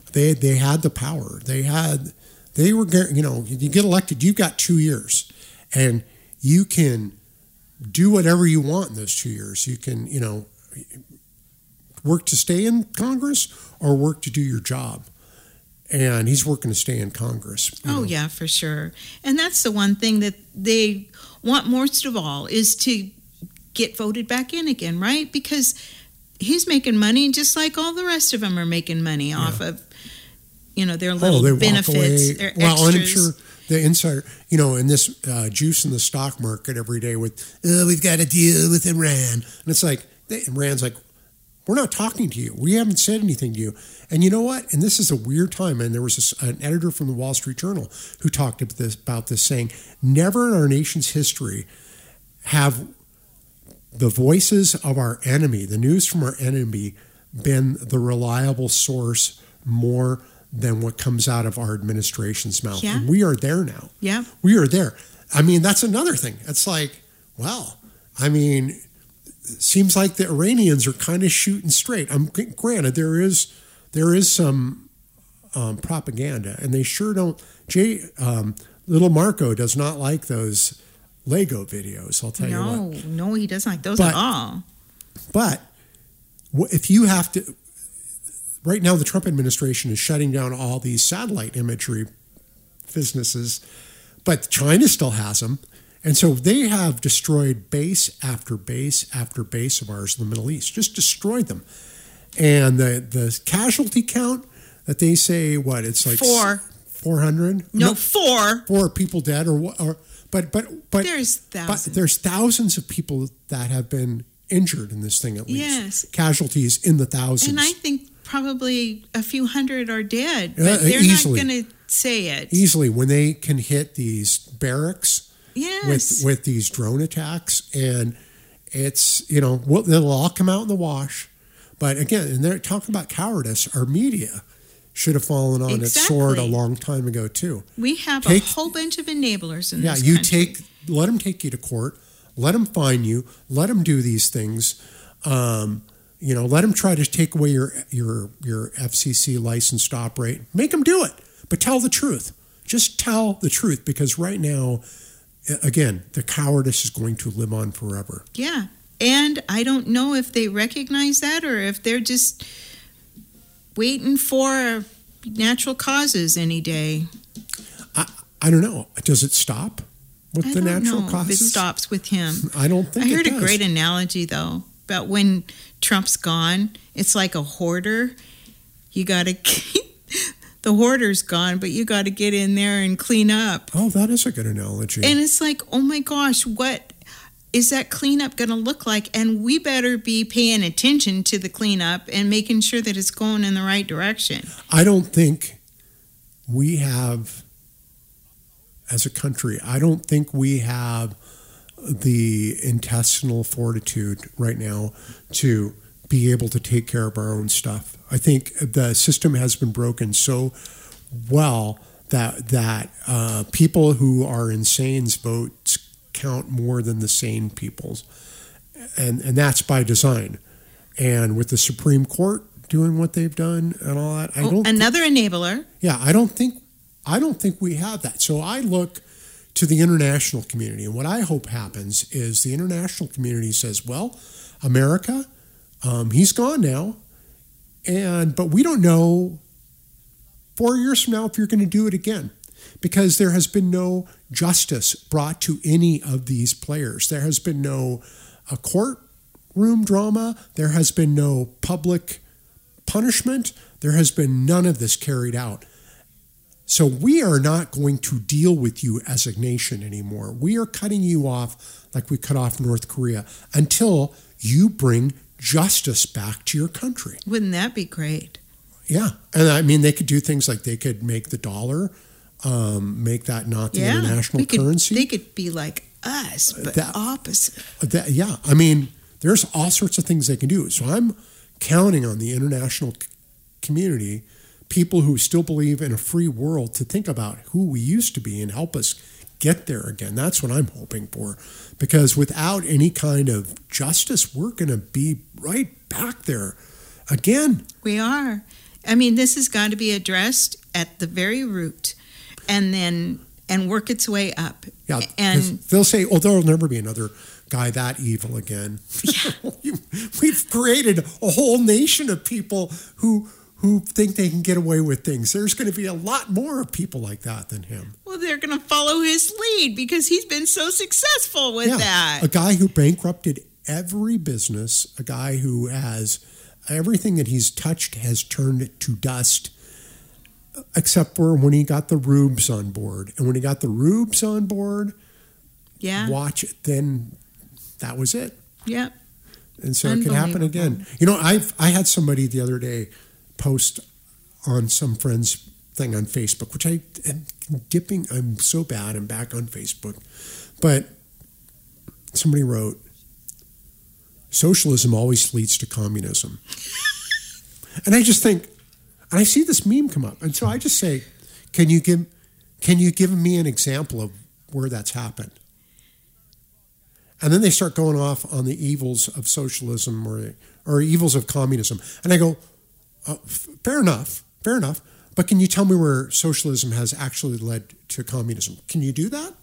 They had the power. They were, you know, you get elected, you've got 2 years, and you can do whatever you want in those 2 years. You can, you know, work to stay in Congress or work to do your job. And he's working to stay in Congress. Oh, yeah, for sure. And that's the one thing that they want most of all is to get voted back in again, right? Because he's making money just like all the rest of them are making money off of, you know, their little benefits, their extras. Well, I'm sure the insider, you know, in this juice in the stock market every day with, we've got to deal with Iran. And it's like, Iran's like, we're not talking to you. We haven't said anything to you. And you know what? And this is a weird time. And there was an editor from the Wall Street Journal who talked about this saying, never in our nation's history have the voices of our enemy, the news from our enemy, been the reliable source more than what comes out of our administration's mouth. Yeah. And we are there now. Yeah. We are there. I mean, that's another thing. It's like, well, I mean, it seems like the Iranians are kind of shooting straight. Granted, there is some propaganda, and they sure don't. Little Marco does not like those Lego videos. I'll tell you what. No, he doesn't like those at all. But if you have to, right now the Trump administration is shutting down all these satellite imagery businesses, but China still has them. And so they have destroyed base after base after base of ours in the Middle East, just destroyed them. And the casualty count that they say, it's like 400? No, 4. 4 people dead but there's thousands. But there's thousands of people that have been injured in this thing at least. Yes. Casualties in the thousands. And I think probably a few hundred are dead, but they're easily, not going to say it. Easily, when they can hit these barracks with these drone attacks, and it's, you know, they'll all come out in the wash. But again, and they're talking about cowardice. Our media should have fallen on its sword a long time ago too. We have a whole bunch of enablers in this country. Let them take you to court, let them fine you, let them do these things. You know, let them try to take away your FCC license to operate. Make them do it, but tell the truth. Just tell the truth, because right now, again, the cowardice is going to live on forever. Yeah. And I don't know if they recognize that or if they're just waiting for natural causes any day. I don't know. Does it stop with the natural causes? I don't know if it stops with him. I don't think it does. I heard a great analogy, though, about when Trump's gone. It's like a hoarder. You got to keep... The hoarder's gone, but you got to get in there and clean up. Oh, that is a good analogy. And it's like, oh my gosh, what is that cleanup going to look like? And we better be paying attention to the cleanup and making sure that it's going in the right direction. I don't think we have, as a country, I don't think we have the intestinal fortitude right now to be able to take care of our own stuff. I think the system has been broken so well that people who are insane's votes count more than the sane people's, and that's by design. And with the Supreme Court doing what they've done and all that, another enabler. Yeah, I don't think we have that. So I look to the international community, and what I hope happens is the international community says, "Well, America, he's gone now." But we don't know 4 years from now if you're going to do it again, because there has been no justice brought to any of these players. There has been no courtroom drama. There has been no public punishment. There has been none of this carried out. So we are not going to deal with you as a nation anymore. We are cutting you off like we cut off North Korea until you bring justice back to your country. Wouldn't that be great? Yeah. And I mean, they could do things like they could make the dollar, make that not the international currency. They could be like us, but opposite. Yeah. I mean, there's all sorts of things they can do. So I'm counting on the international community, people who still believe in a free world, to think about who we used to be and help us get there again. That's what I'm hoping for, because without any kind of justice, we're going to be right back there again. We are. I mean, this has got to be addressed at the very root, and work its way up. Yeah, and they'll say, "Oh, there'll never be another guy that evil again." Yeah. We've created a whole nation of people who think they can get away with things. There's going to be a lot more of people like that than him. Well, they're going to follow his lead because he's been so successful with that. A guy who bankrupted every business, a guy who has everything that he's touched has turned to dust, except for when he got the Rubes on board. And when he got the Rubes on board, watch it, then that was it. Yep. And so it could happen again. You know, I had somebody the other day post on some friend's thing on Facebook, which I am dipping. I'm so bad. I'm back on Facebook. But somebody wrote, socialism always leads to communism. And I just think, and I see this meme come up. And so I just say, can you give me an example of where that's happened? And then they start going off on the evils of socialism or evils of communism. And I go, fair enough. But can you tell me where socialism has actually led to communism? Can you do that?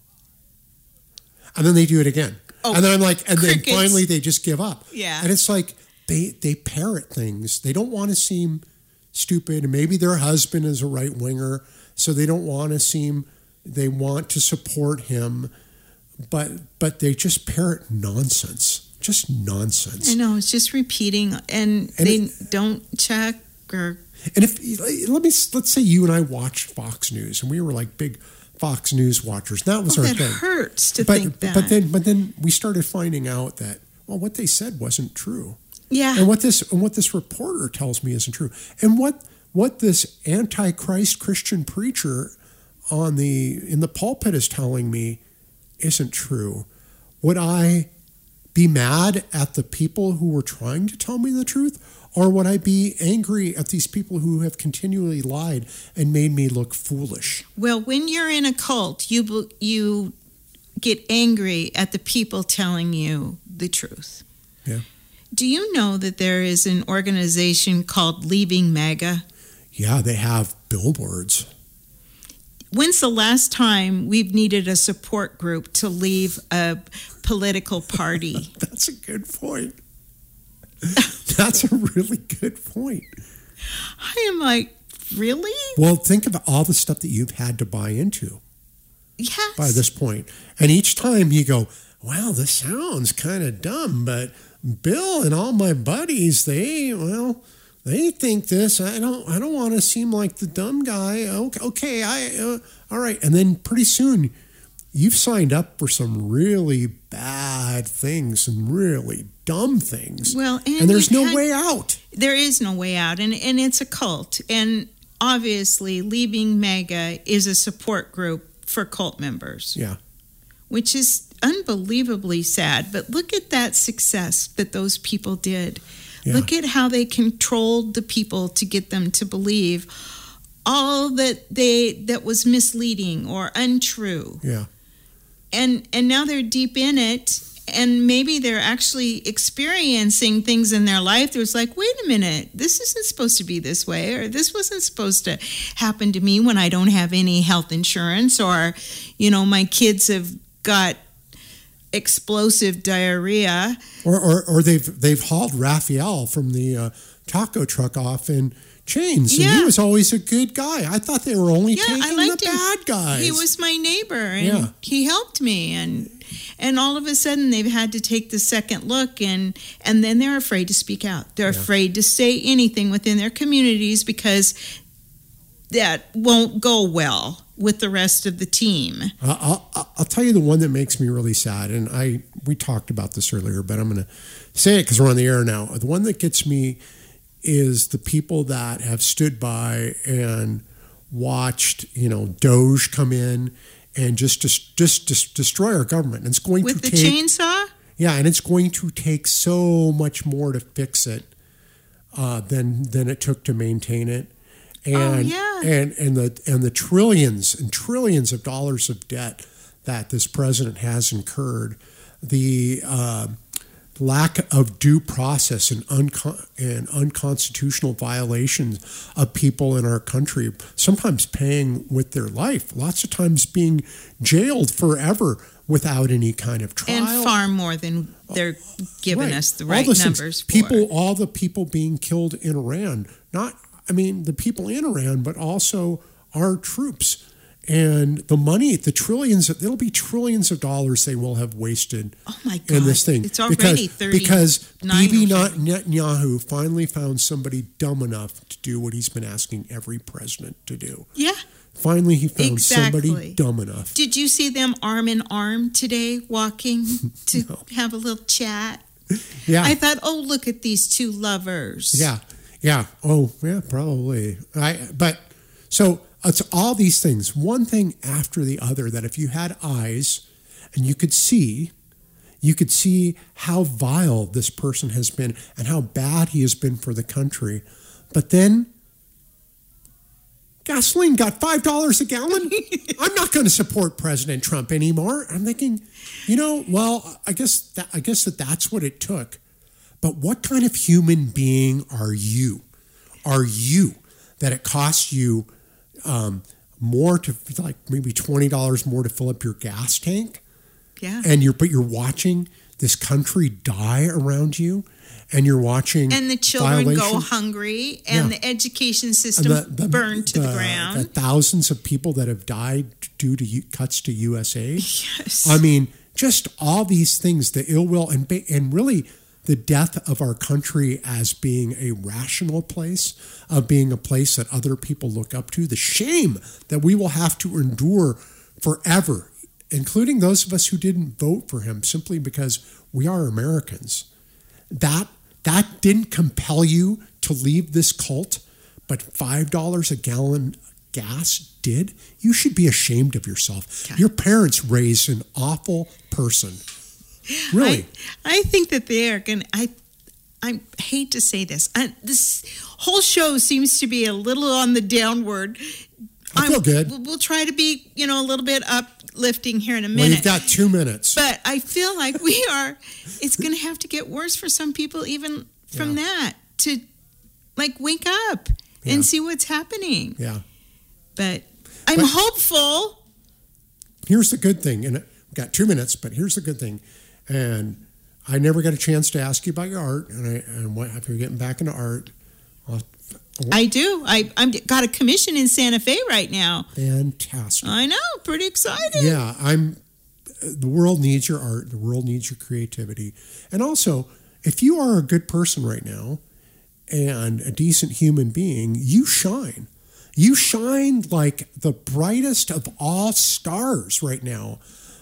And then they do it again. Oh, and then I'm like, and crickets. Then finally they just give up. Yeah. And it's like they parrot things. They don't want to seem stupid. And maybe their husband is a right winger, so they don't want to seem. They want to support him, but they just parrot nonsense. Just nonsense. I know, it's just repeating, and they don't check or. And let's say you and I watched Fox News, and we were like big Fox News watchers. That was our thing. That hurts to think that. But then we started finding out that what they said wasn't true. Yeah. And what this reporter tells me isn't true. And what this antichrist Christian preacher in the pulpit is telling me isn't true. Would I be mad at the people who were trying to tell me the truth, or would I be angry at these people who have continually lied and made me look foolish? Well, when you're in a cult, you get angry at the people telling you the truth. Yeah. Do you know that there is an organization called Leaving MAGA? Yeah, they have billboards. When's the last time we've needed a support group to leave a political party? That's a good point. That's a really good point. I am like, really? Well, think of all the stuff that you've had to buy into. Yes. By this point. And each time you go, wow, this sounds kind of dumb, but Bill and all my buddies, they think this. I don't want to seem like the dumb guy. Okay, all right. And then pretty soon you've signed up for some really bad things and really dumb things. Well, and there's no way out. There is no way out, and it's a cult. And obviously, Leaving MAGA is a support group for cult members. Yeah. Which is unbelievably sad. But look at that success that those people did. Yeah. Look at how they controlled the people to get them to believe all that was misleading or untrue. Yeah. And now they're deep in it, and maybe they're actually experiencing things in their life. There's like, wait a minute, this isn't supposed to be this way, or this wasn't supposed to happen to me when I don't have any health insurance, or, my kids have got explosive diarrhea. Or they've hauled Raphael from the taco truck off in chains. And he was always a good guy. I thought they were only taking the bad guys. He was my neighbor, and he helped me. And all of a sudden, they've had to take the second look, and then they're afraid to speak out. They're afraid to say anything within their communities because that won't go well with the rest of the team. I'll tell you the one that makes me really sad, and we talked about this earlier, but I'm going to say it because we're on the air now. The one that gets me is the people that have stood by and watched, Doge come in and just destroy our government. And it's going with to the chainsaw? Yeah, and it's going to take so much more to fix it than it took to maintain it. And and the trillions and trillions of dollars of debt that this president has incurred, the lack of due process and unconstitutional violations of people in our country, sometimes paying with their life, lots of times being jailed forever without any kind of trial. And far more than they're giving us the right numbers for. All the people being killed in Iran, the people in Iran, but also our troops. And the money, it'll be trillions of dollars they will have wasted in this thing. It's already because Bibi Netanyahu finally found somebody dumb enough to do what he's been asking every president to do. Yeah. Finally, he found somebody dumb enough. Did you see them arm in arm today walking to have a little chat? Yeah. I thought, look at these two lovers. Yeah. Yeah. Oh, yeah, probably. So it's all these things, one thing after the other, that if you had eyes and you could see how vile this person has been and how bad he has been for the country. But then gasoline got $5 a gallon. I'm not going to support President Trump anymore. I'm thinking, I guess that's what it took. But what kind of human being are you? Are you that it costs you more to, like, maybe $20 more to fill up your gas tank? Yeah. But you're watching this country die around you, and you're watching and the children go hungry, and the education system burned to the ground. The thousands of people that have died due to cuts to USA. Yes. I mean, just all these things, the ill will, and really the death of our country as being a rational place, of being a place that other people look up to, the shame that we will have to endure forever, including those of us who didn't vote for him simply because we are Americans. That didn't compel you to leave this cult, but $5 a gallon gas did. You should be ashamed of yourself. Your parents raised an awful person. Really? I think that they are going to... I hate to say this. This whole show seems to be a little on the downward. I feel good. We'll try to be, a little bit uplifting here in a minute. Well, you've got 2 minutes. But I feel like it's going to have to get worse for some people even from that to, wake up and see what's happening. Yeah. But I'm hopeful. Here's the good thing. And we've got 2 minutes, but here's the good thing. And I never got a chance to ask you about your art. And what, if you're getting back into art, I do. I'm got a commission in Santa Fe right now. Fantastic. I know. Pretty excited. Yeah. The world needs your art. The world needs your creativity. And also, if you are a good person right now and a decent human being, you shine. You shine like the brightest of all stars right now.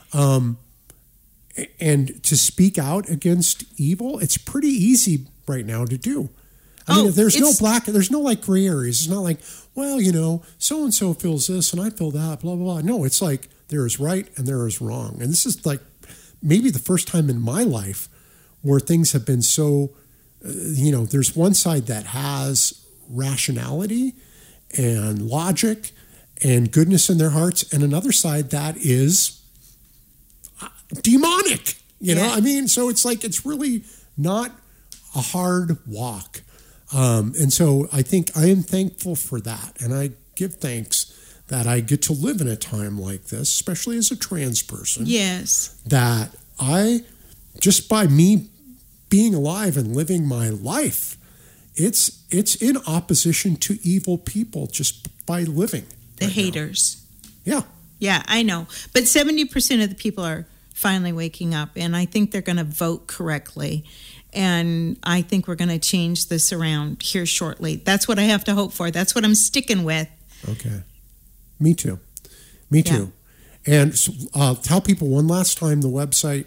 And to speak out against evil, it's pretty easy right now to do. I mean, there's no like gray areas. It's not like, well, so-and-so feels this and I feel that, blah, blah, blah. No, it's like there is right and there is wrong. And this is like maybe the first time in my life where things have been so, there's one side that has rationality and logic and goodness in their hearts, and another side that is demonic, I mean, so it's like, it's really not a hard walk. And so I think I am thankful for that. And I give thanks that I get to live in a time like this, especially as a trans person. Yes. That just by me being alive and living my life, it's in opposition to evil people just by living. The haters. Yeah. Yeah, I know. But 70% of the people are finally waking up, and I think they're going to vote correctly. And I think we're going to change this around here shortly. That's what I have to hope for. That's what I'm sticking with. Okay. Me too. And tell people one last time the website.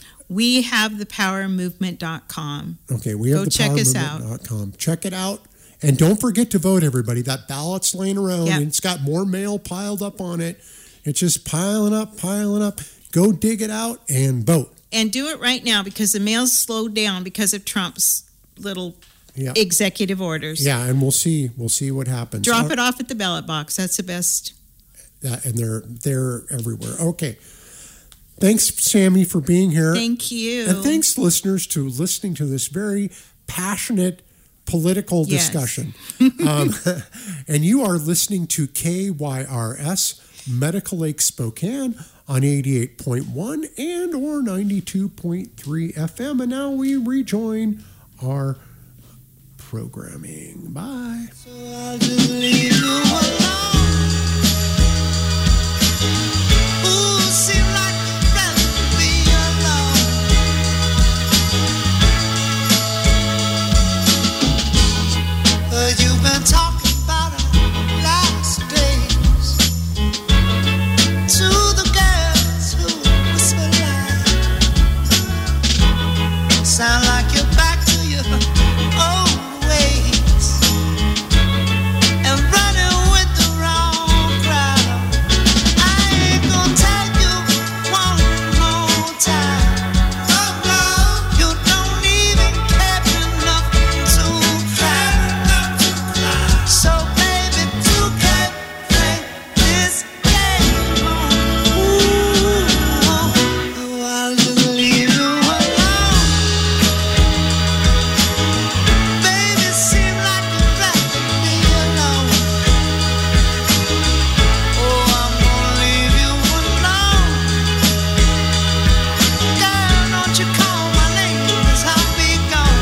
WeHaveThePowerMovement.com. Okay, WeHaveThePowerMovement.com. Check it out. And don't forget to vote, everybody. That ballot's laying around, and it's got more mail piled up on it. It's just piling up. Go dig it out and vote. And do it right now, because the mail's slowed down because of Trump's little executive orders. Yeah, and we'll see what happens. Drop it off at the ballot box. That's the best. And they're everywhere. Okay. Thanks, Sammy, for being here. Thank you. And thanks, listeners, to listening to this very passionate political discussion. And you are listening to KYRS Medical Lake Spokane on 88.1 and or 92.3 FM. And now we rejoin our programming. Bye. So I'll just leave you alone. Ooh, seem like you'd rather be alone. You've been talking about our last days to the girls who whisper lies. Sound like you're back to your old ways and running with the wrong crowd. I ain't gonna tell you one more time. Oh no, you don't even care enough to cry. So baby, you can play this game. Ooh, I'll just leave you alone. Baby, seem like you'd rather be alone. Oh, I'm gonna leave you alone. Girl, don't you call my name, 'cause I'll be gone.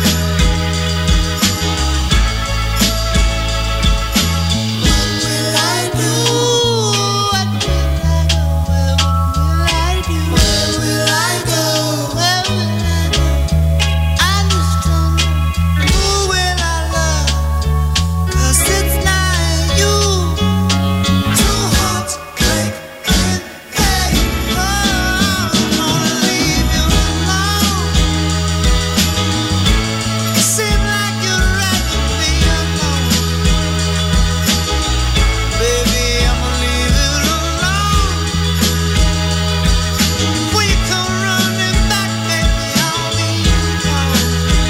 What will I do? What will I do? Where will I do? Where will I go? Where will I go? I just don't know. Who will I love? 'Cause it's not you. Two hearts break and they. Oh, I'm gonna leave you alone. Seem like you'd rather be alone. Baby, I'ma leave it alone. When you come running back, baby, I'll be gone.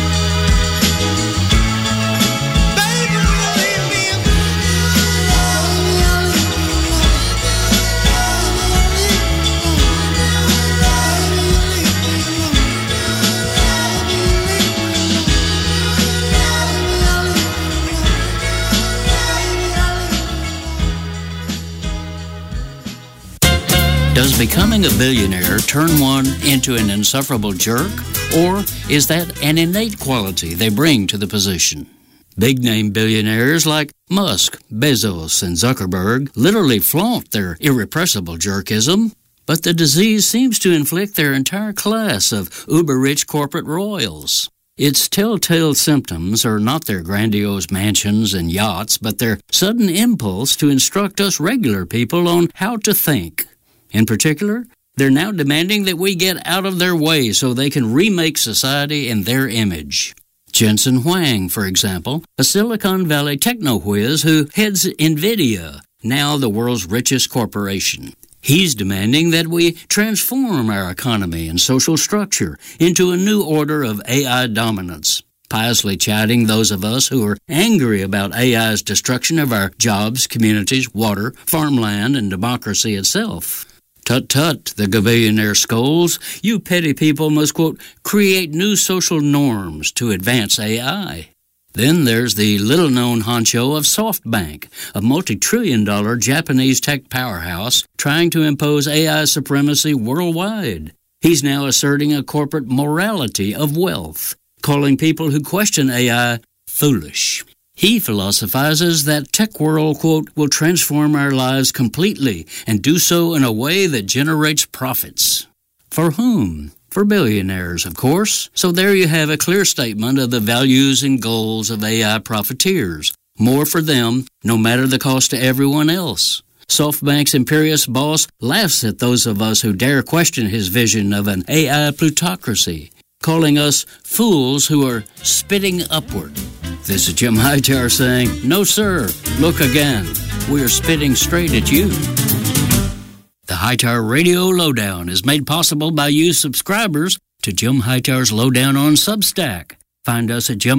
Baby, will you leave me Does becoming a billionaire turn one into an insufferable jerk? Or is that an innate quality they bring to the position? Big-name billionaires like Musk, Bezos, and Zuckerberg literally flaunt their irrepressible jerkism, but the disease seems to inflict their entire class of uber-rich corporate royals. Its telltale symptoms are not their grandiose mansions and yachts, but their sudden impulse to instruct us regular people on how to think. In particular, they're now demanding that we get out of their way so they can remake society in their image. Jensen Huang, for example, a Silicon Valley techno-whiz who heads NVIDIA, now the world's richest corporation. He's demanding that we transform our economy and social structure into a new order of AI dominance, piously chiding those of us who are angry about AI's destruction of our jobs, communities, water, farmland, and democracy itself. Tut-tut, the gabillionaire scolds. You petty people must, quote, create new social norms to advance AI. Then there's the little-known honcho of SoftBank, a multi-trillion-dollar Japanese tech powerhouse trying to impose AI supremacy worldwide. He's now asserting a corporate morality of wealth, calling people who question AI foolish. He philosophizes that tech world, quote, will transform our lives completely and do so in a way that generates profits. For whom? For billionaires, of course. So there you have a clear statement of the values and goals of AI profiteers. More for them, no matter the cost to everyone else. SoftBank's imperious boss laughs at those of us who dare question his vision of an AI plutocracy, calling us fools who are spitting upward. This is Jim Hightower saying, no sir, look again. We are spitting straight at you. The Hightower Radio Lowdown is made possible by you subscribers to Jim Hightower's Lowdown on Substack. Find us at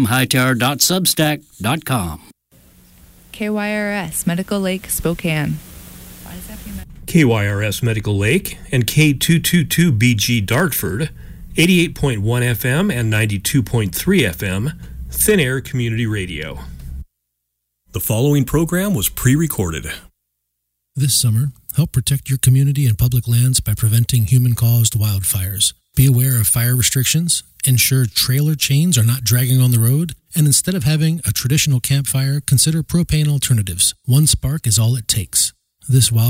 jimhightower.substack.com. KYRS, Medical Lake, Spokane. KYRS Medical Lake and K222BG Dartford, 88.1 FM and 92.3 FM, Thin Air Community Radio. The following program was pre-recorded. This summer, help protect your community and public lands by preventing human-caused wildfires. Be aware of fire restrictions, ensure trailer chains are not dragging on the road, and instead of having a traditional campfire, consider propane alternatives. One spark is all it takes. This